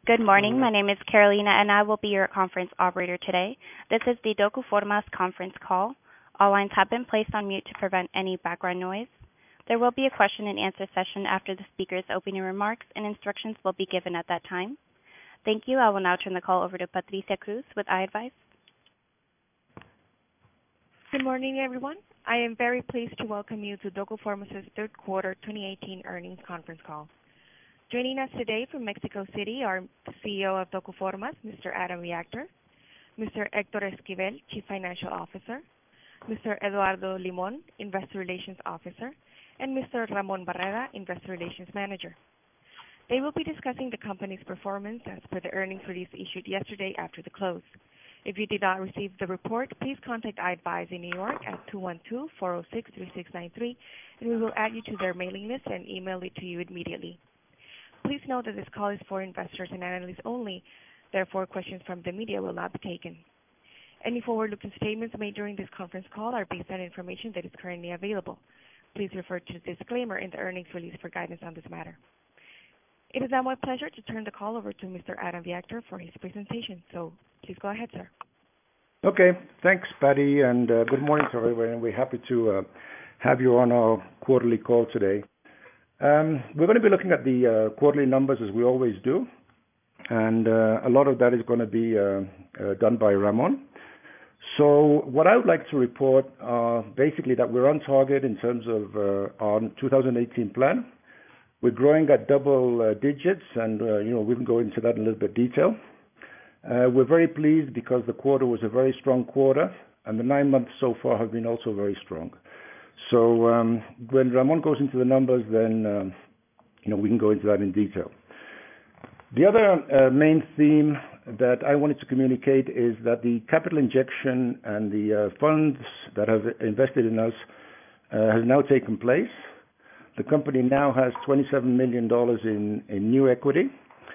Good morning. My name is Carolina, and I will be your conference operator today. This is the Docoformas conference call. All lines have been placed on mute to prevent any background noise. There will be a question and answer session after the speaker's opening remarks, and instructions will be given at that time. Thank you. I will now turn the call over to Patricia Cruz with iAdvice. Good morning, everyone. I am very pleased to welcome you to Docoformas' third quarter 2018 earnings conference call. Joining us today from Mexico City are the CEO of Docoformas, Mr. Adam Viactor, Mr. Héctor Esquivel, Chief Financial Officer, Mr. Eduardo Limon, Investor Relations Officer, and Mr. Ramon Barrera, Investor Relations Manager. They will be discussing the company's performance as per the earnings release issued yesterday after the close. If you did not receive the report, please contact iAdvice in New York at 212-406-3693, and we will add you to their mailing list and email it to you immediately. Please note that this call is for investors and analysts only. Therefore, questions from the media will not be taken. Any forward-looking statements made during this conference call are based on information that is currently available. Please refer to the disclaimer in the earnings release for guidance on this matter. It is now my pleasure to turn the call over to Mr. Adam Viactor for his presentation. So, please go ahead, sir. Okay. Thanks, Patty, and good morning to everyone. And we're happy to have you on our quarterly call today. We're going to be looking at the quarterly numbers as we always do, and a lot of that is going to be done by Ramon. So what I would like to report basically that we're on target in terms of our 2018 plan. We're growing at double digits, and we can go into that in a little bit detail. We're very pleased because the quarter was a very strong quarter, and the 9 months so far have been also very strong. So when Ramon goes into the numbers, then we can go into that in detail. The other main theme that I wanted to communicate is that the capital injection and the funds that have invested in us has now taken place. The company now has $27 million in new equity,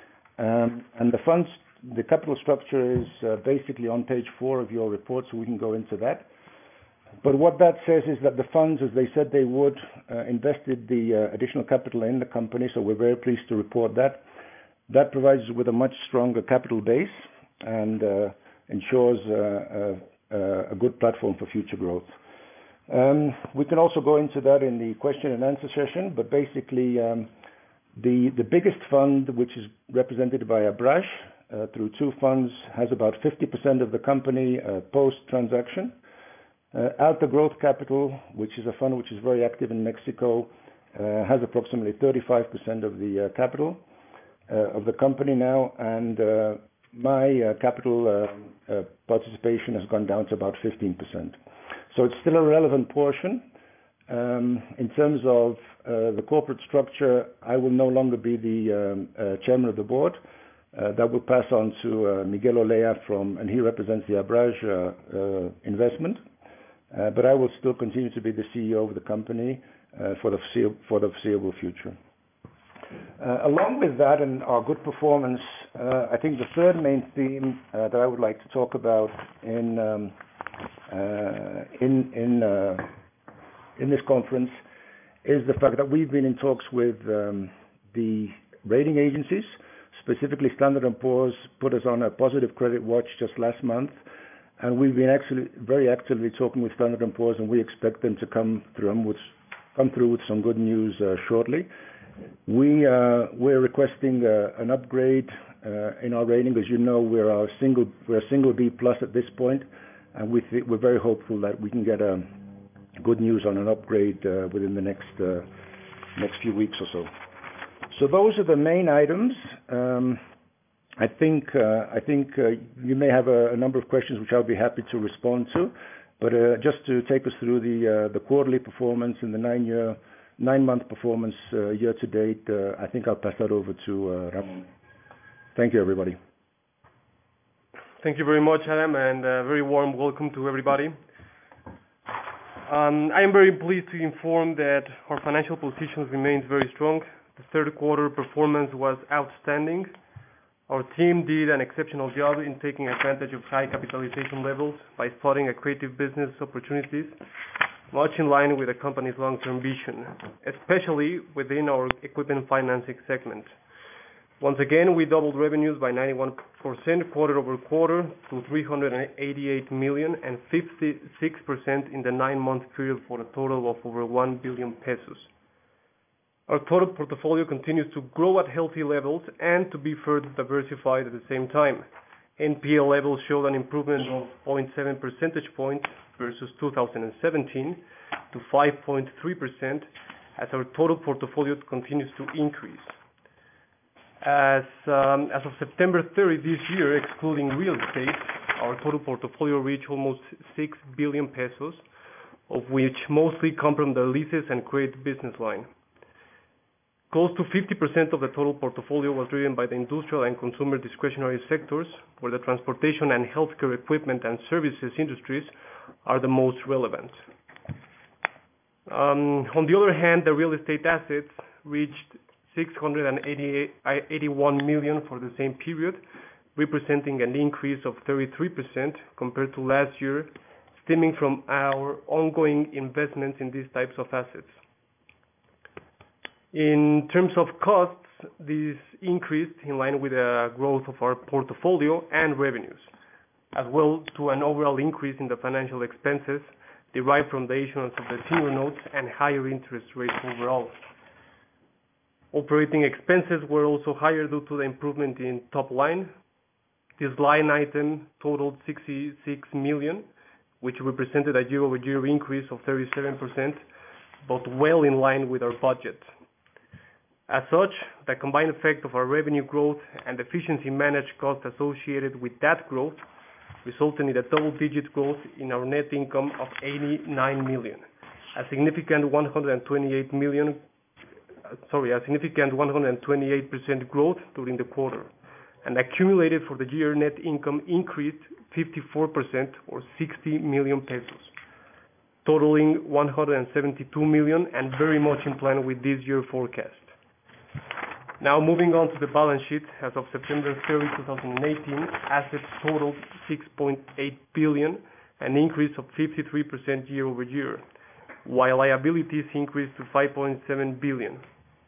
and the capital structure is basically on page 4 of your report, so we can go into that. But what that says is that the funds, as they said they would, invested the additional capital in the company, so we're very pleased to report that. That provides us with a much stronger capital base and ensures a good platform for future growth. We can also go into that in the question and answer session, but basically the biggest fund, which is represented by Abrash, through 2 funds, has about 50% of the company post-transaction. Alta Growth Capital, which is a fund which is very active in Mexico, has approximately 35% of the capital of the company now, and my capital participation has gone down to about 15%. So it's still a relevant portion. In terms of the corporate structure, I will no longer be the chairman of the board. That will pass on to Miguel Olea and he represents the Abrash investment. But I will still continue to be the CEO of the company for the foreseeable future. Along with that and our good performance, I think the third main theme that I would like to talk about in this conference is the fact that we've been in talks with the rating agencies, specifically Standard & Poor's put us on a positive credit watch just last month. And we've been actually very actively talking with Standard & Poor's, and we expect them to come through with some good news shortly. We're requesting an upgrade in our rating. As you know, we're a single B plus at this point, and we're very hopeful that we can get good news on an upgrade within the next few weeks or so. So those are the main items. I think you may have a number of questions which I'll be happy to respond to, but just to take us through the quarterly performance and the 9-month performance year to date, I think I'll pass that over to Ramon. Thank you, everybody. Thank you very much, Adam, and a very warm welcome to everybody. I am very pleased to inform that our financial position remains very strong. The third quarter performance was outstanding. Our team did an exceptional job in taking advantage of high capitalization levels by spotting creative business opportunities, much in line with the company's long-term vision, especially within our equipment financing segment. Once again, we doubled revenues by 91% quarter-over-quarter to 388 million and 56% in the 9-month period for a total of over 1 billion pesos. Our total portfolio continues to grow at healthy levels and to be further diversified at the same time. NPL levels showed an improvement of 0.7 percentage points versus 2017 to 5.3% as our total portfolio continues to increase. As of September 30 this year, excluding real estate, our total portfolio reached almost 6 billion pesos, of which mostly come from the leases and credit business line. Close to 50% of the total portfolio was driven by the industrial and consumer discretionary sectors, where the transportation and healthcare equipment and services industries are the most relevant. On the other hand, the real estate assets reached 681 million for the same period, representing an increase of 33% compared to last year, stemming from our ongoing investments in these types of assets. In terms of costs, this increased in line with the growth of our portfolio and revenues, as well to an overall increase in the financial expenses derived from the issuance of the senior notes and higher interest rates overall. Operating expenses were also higher due to the improvement in top line. This line item totaled 66 million, which represented a year-over-year increase of 37%, but well in line with our budget. As such, the combined effect of our revenue growth and efficiency managed costs associated with that growth resulted in a double-digit growth in our net income of 89 million, a significant 128% growth during the quarter, and accumulated for the year net income increased 54% or 60 million pesos, totaling 172 million and very much in line with this year forecast. Now moving on to the balance sheet, as of September 30, 2018, assets totaled 6.8 billion, an increase of 53% year-over-year, while liabilities increased to 5.7 billion.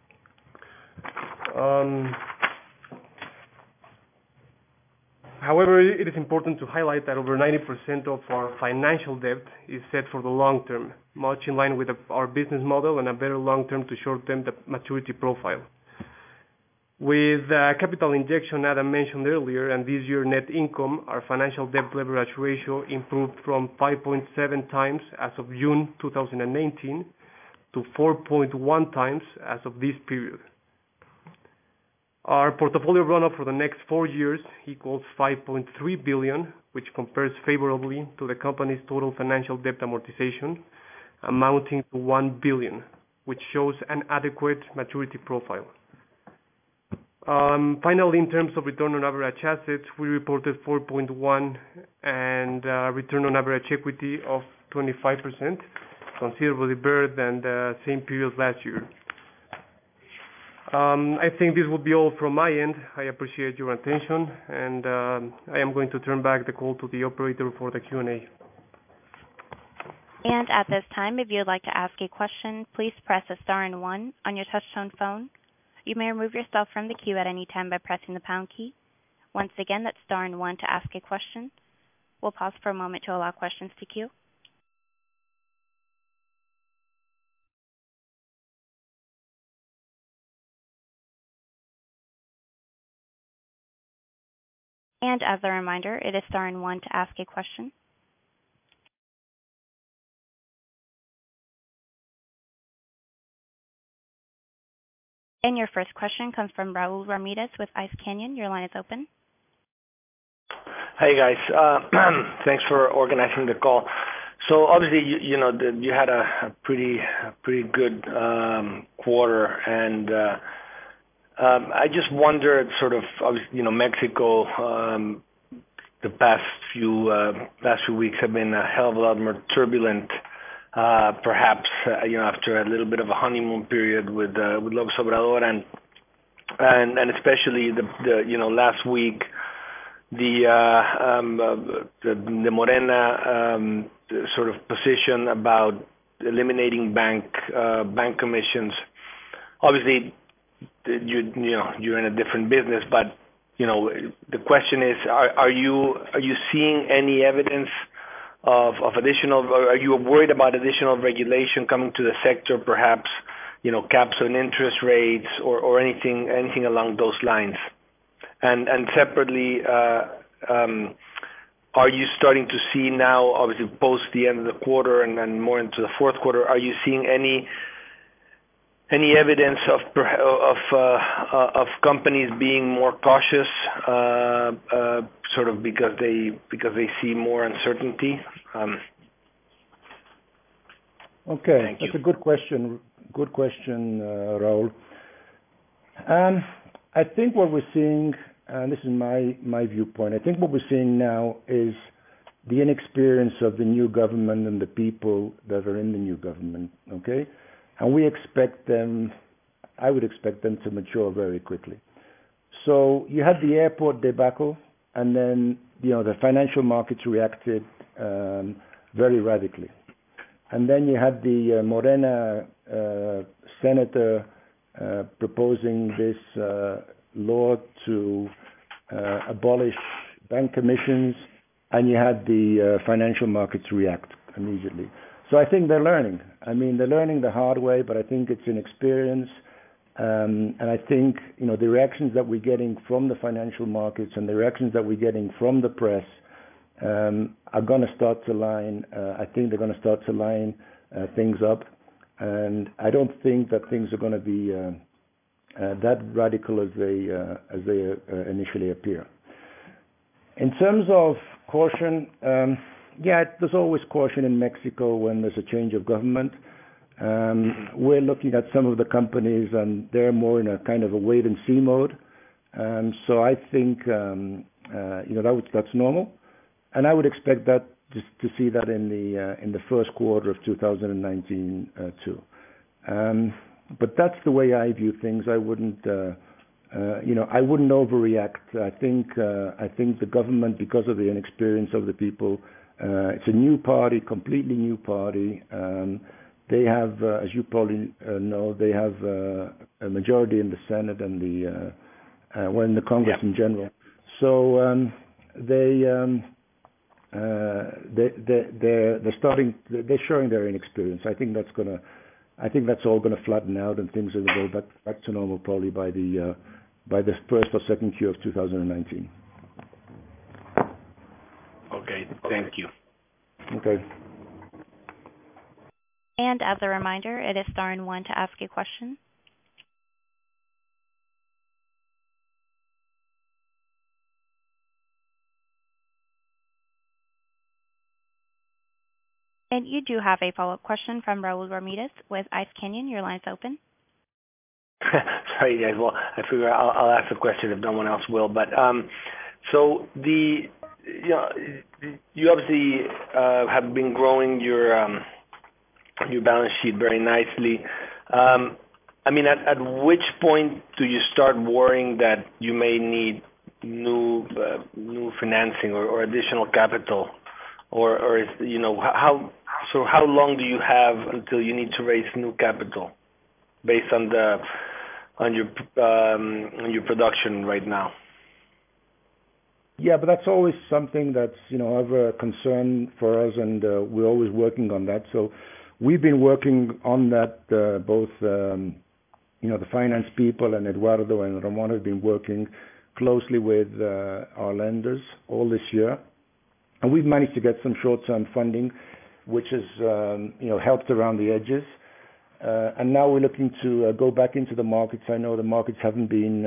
However, it is important to highlight that over 90% of our financial debt is set for the long term, much in line with our business model and a better long-term to short-term maturity profile. With capital injection Adam mentioned earlier and this year net income, our financial debt leverage ratio improved from 5.7 times as of June 2019 to 4.1 times as of this period. Our portfolio runoff for the next 4 years equals 5.3 billion, which compares favorably to the company's total financial debt amortization, amounting to 1 billion, which shows an adequate maturity profile. Finally, in terms of return on average assets, we reported 4.1 and return on average equity of 25%, considerably better than the same period last year. I think this will be all from my end. I appreciate your attention, and I am going to turn back the call to the operator for the Q&A. And at this time, if you would like to ask a question, please press the star and 1 on your touch-tone phone. You may remove yourself from the queue at any time by pressing the pound key. Once again, that's star and 1 to ask a question. We'll pause for a moment to allow questions to queue. And as a reminder, it is star and 1 to ask a question. And your first question comes from Raul Ramirez with Ice Canyon. Your line is open. Hey guys, thanks for organizing the call. So obviously, you had a pretty good quarter, and I just wondered, sort of, obviously, Mexico, the past few weeks have been a hell of a lot more turbulent. Perhaps after a little bit of a honeymoon period with López Obrador, and especially the last week, the Morena sort of position about eliminating bank commissions. Obviously, you're in a different business, but the question is, are you seeing any evidence of additional, or are you worried about additional regulation coming to the sector, perhaps, caps on interest rates or anything along those lines? And separately, are you starting to see now, obviously post the end of the quarter and then more into the fourth quarter, are you seeing any evidence of companies being more cautious, sort of because they see more uncertainty? Okay, Thank you. that's a good question. Good question, Raul. I think what we're seeing, and this is my viewpoint, I think what we're seeing now is the inexperience of the new government and the people that are in the new government, okay? And I would expect them to mature very quickly. So you had the airport debacle, and then, the financial markets reacted very radically. And then you had the Morena senator proposing this law to abolish bank commissions, and you had the financial markets react immediately. So I think they're learning. I mean, they're learning the hard way, but I think it's an experience. And I think, the reactions that we're getting from the financial markets and the reactions that we're getting from the press are going to start to line. I think they're going to start to line things up. And I don't think that things are going to be that radical as they initially appear. In terms of caution, there's always caution in Mexico when there's a change of government. We're looking at some of the companies, and they're more in a kind of a wait-and-see mode. So I think that's normal, and I would expect that to see that in the first quarter of 2019 too. But that's the way I view things. I wouldn't overreact. I think the government, because of the inexperience of the people, it's a new party, completely new party. They have, as you probably know, they have a majority in the Senate and in the Congress in general. So they're showing their inexperience. I think that's all gonna flatten out, and things will go back to normal probably by the first or second Q of 2019. Okay, thank you. Okay. And as a reminder, it is star and one to ask a question. And you do have a follow-up question from Raul Ramirez with Ice Canyon. Your line's open. Sorry, guys. Well, I figure I'll ask the question if no one else will. But so you obviously have been growing your balance sheet very nicely. I mean, at which point do you start worrying that you may need new financing or additional capital, or is how long do you have until you need to raise new capital based on your production right now? Yeah, but that's always something that's of a concern for us, and we're always working on that. So we've been working on that. Both the finance people and Eduardo and Ramon have been working closely with our lenders all this year, and we've managed to get some short-term funding, which has helped around the edges. And now we're looking to go back into the markets. I know the markets haven't been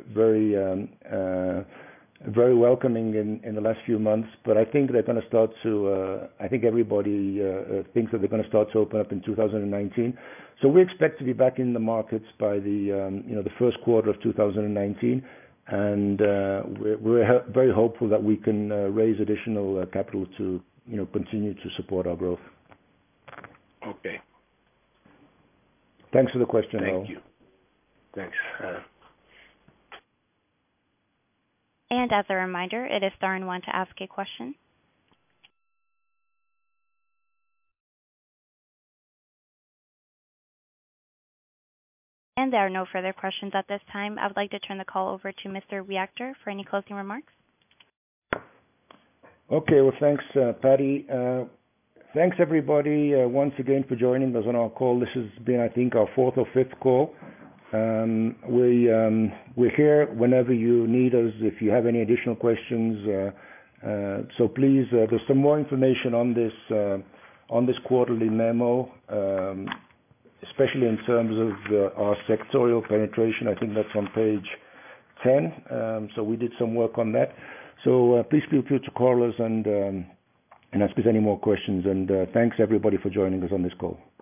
very welcoming in the last few months, but I think they're going to start to. I think everybody thinks that they're going to start to open up in 2019. So we expect to be back in the markets by the first quarter of 2019, and we're very hopeful that we can raise additional capital to continue to support our growth. Okay. Thanks for the question, Raul. Thank you. Thanks. And as a reminder, it is star and one to ask a question. And there are no further questions at this time. I would like to turn the call over to Mr. Richter for any closing remarks. Okay, well, thanks, Patty. Thanks, everybody, once again for joining us on our call. This has been, I think, our fourth or fifth call. We're here whenever you need us, if you have any additional questions. So please, there's some more information on this quarterly memo, especially in terms of our sectorial penetration. I think that's on page 10. So we did some work on that. So please feel free to call us and ask us any more questions. And thanks everybody for joining us on this call.